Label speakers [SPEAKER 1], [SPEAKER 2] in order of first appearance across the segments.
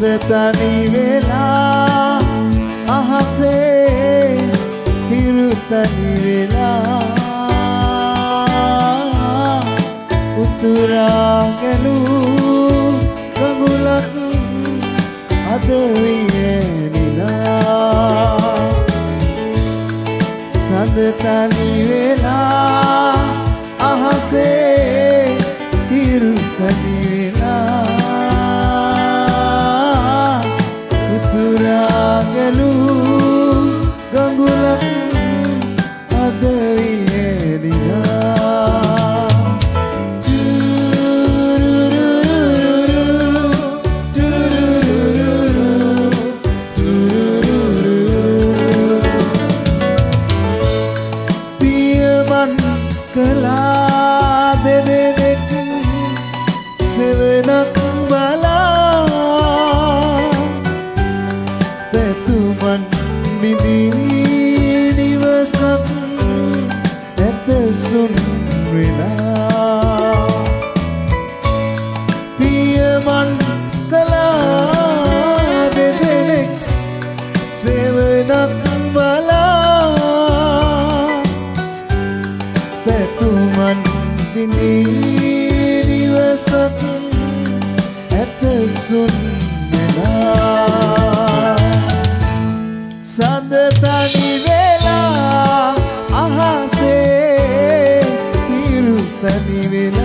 [SPEAKER 1] සඳ තනි වෙලා අහසේ හිරු තනි වෙලා උතුරා ගැලූ ගඟුලක් අද වියනිලා සඳ තනි වෙලා අහසේ හිරු තනි වෙලා උතුරා ගැලූ ගඟුලක් අද වියනිලා කලා දෙදෙනෙක් සෙවණක් බලා පැතුමන් මිදී නිවසක් ඇතසුන් වෙලා පියමන් කලා දෙදෙනෙක් සෙවණක් බලා පැතුමන් නිවසක් ඇතසුන් වෙලා සඳ තනි වෙලා අහසේ හිරු තනි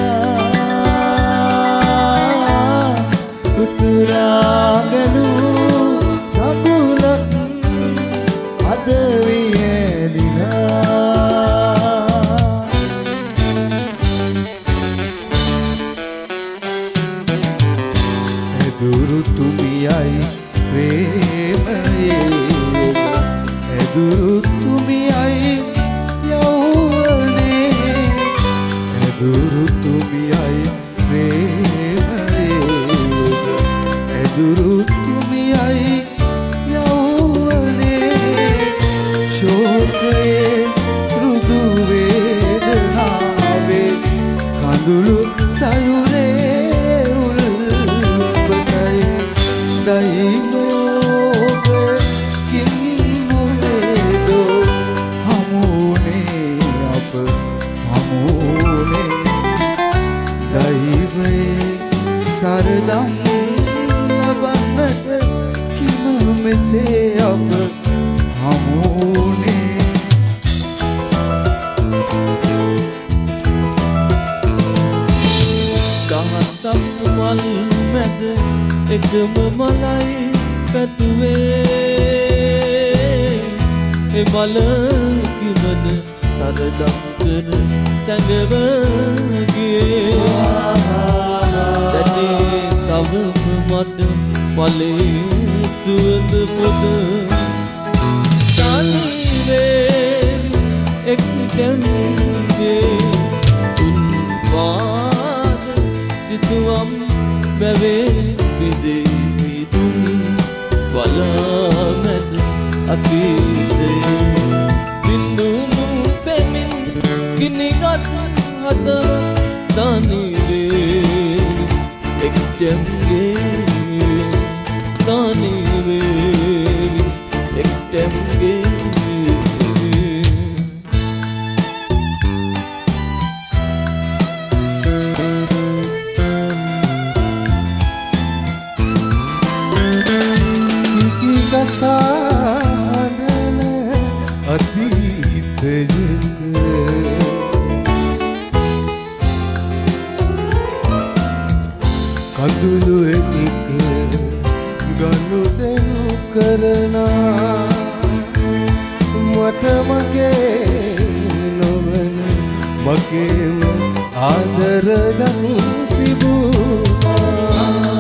[SPEAKER 1] වෙලා උතුරා ගැලූ ගඟුලක් අද වියනිලා ඇදුරු තුමියයි ප්‍රේමයේ ඇදුරු තුමියයි යෞවනේ ඇදුරු තුමියයි ප්‍රේමයේ ඇදුරු තුමියයි යෞවනේ ශෝකයේ රුදු වේදනාවේ කඳුළු සයුරේ දෛවයෝග කිම්මුවේදෝ හමුනේ අප හමුනේ දෛවයේ සරදම් ලබන්නට කිම මෙසේ අප හමුනේ දහසක් මල් මැද එකම මලයි පැතුවේ ඒ මල කිමද සරදම් කර සැඟවගේ දැනේ තවම මද මලේ සුවඳ පොද තනිවේ එක් දැන්ගේ තුන් පාද සිතුවම් බැවේ විදේ විදුන් වලමැද අතීතේ බින්දුනු පෙමින් ගිනිගත් හද තනිවේ එක්ටැම්ගේ තනිවේ එක්ටැම්ගේ සානන අතීතයේ කඳුළු එක්ක ගනුදෙනු කරනා මට මගේ නොවන මගේම ආදර දන් තිබුණා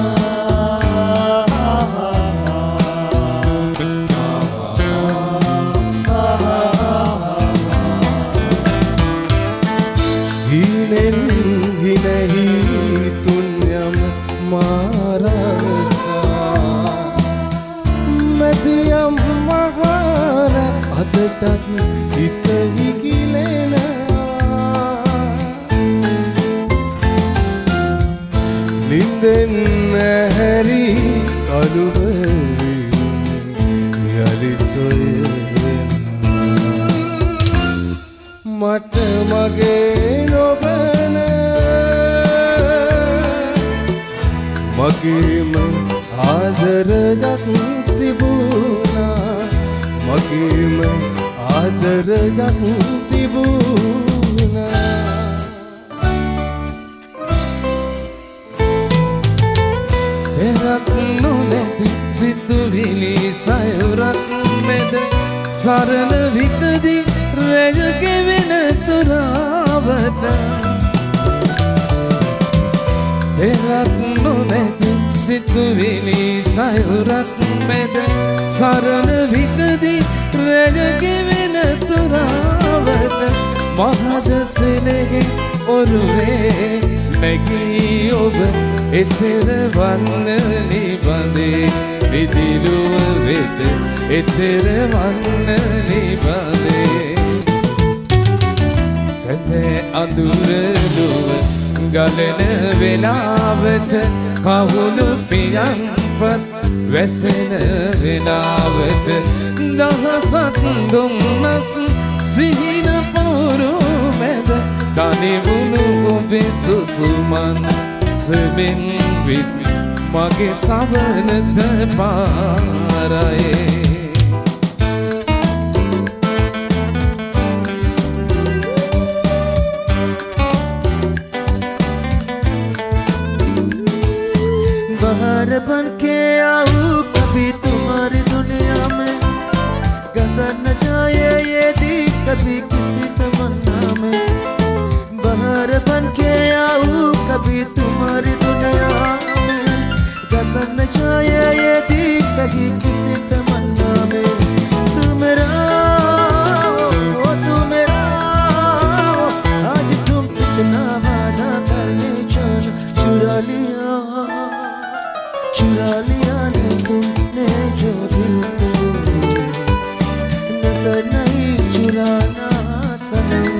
[SPEAKER 1] හිනෙහි තුන්යම මාරතා මැදියම් මහර අදටත් හිත විකිලෙනවා නින්දෙන් ඇහැරි කළුවරි යලි සොයනවා මට මගේ නොබන මගේම ආදරයක් තිබුණා මගේම ආදරයක් තිබුණා
[SPEAKER 2] එරක් නොනැති සිතුවිලි සයුරක් මැද සරණ විටදී රැජ ගෙවෙන තුරාවට එරක් නොනැති සිතුවිලි සයුරක් මැද සරණ විටදී රැජ ගෙවෙන තුරාවට මහද සෙනෙහි ඔරුවේ නැගී ඔබ එතෙර වන්න නිබඳේ විදිලුව වෙත එතෙර වන්න නිබඳේ සැතේ අඳුරලුව ගලන වෙලාවට කහුළු පියන්පත් වැසෙන වෙලාවට දහසක් දුම්නස් සිහින පොරු මැද තනිවුණු ඔබේ සුසුමන් සෙබෙන් විත් මගේ සවනත පාරයේ
[SPEAKER 3] बाहर बन के आऊं कभी तुम्हारी दुनिया में गजर न जाए ये दिल कभी किसी तमन्ना में बाहर बन के आऊं कभी तुम्हारी दुनिया में गजर न जाए ये दिल कभी किसी तमन्ना में तू मेरा आज तुम कितना वादा करने चुरा लिया ने तुमने जो दिल को नजर नहीं चुराना सनम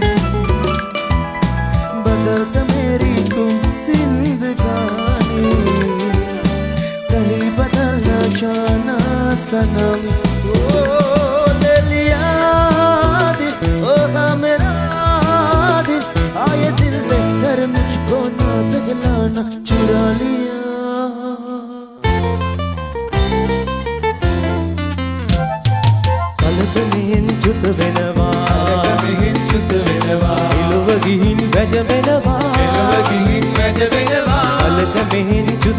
[SPEAKER 3] बदल दे मेरी तुम जिंदगानी कहीं बदलना जाना सनम ओ ले लिया दिल ओ हाँ मेरा दिल आए दिल लेकर मुझको ना पिघलाना चुरा लिया
[SPEAKER 4] කලකමින් චුත වෙනවා එළව ගිහින් වැජ වෙනවා කලකමින් චුත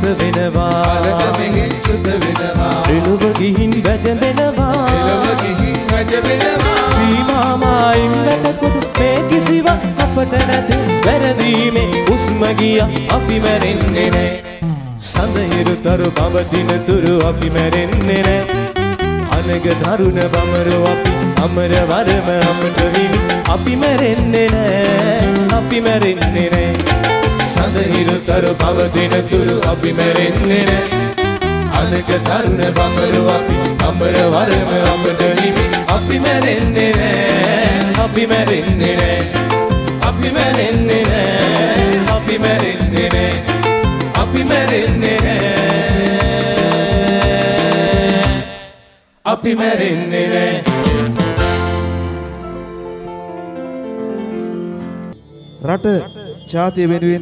[SPEAKER 4] වෙනවා එළව ගිහින් වැජ වෙනවා සීමාමායින්කට කොට මේ කිසිවක් අපට නැත වැරදීමේ උස්ම ගියා අපි මැරෙන්නේ නැහැ සඳහිරුතර පවතින තුරු අපි මැරෙන්නේ නැහැ අනග දරුණ බමරෝ අපි අමර වරම අපට විනි අපි මැරෙන්නේ නැහැ සඳහිරුතර පවතින තුරු අපි මැරෙන්නේ නැහැ අනග දරුණ බමරෝ අපි අමර වරම අපට විනි අපි මැරෙන්නේ නැහැ අපි මැරෙන්නේ නැහැ අපි මැරෙන්නේ නැහැ අපි මැරෙන්නේ නැහැ අපි මැරෙන්නේ නැහැ අපි මැරෙන්නේ නැහැ
[SPEAKER 5] රට ජාතිය වෙනුවෙන්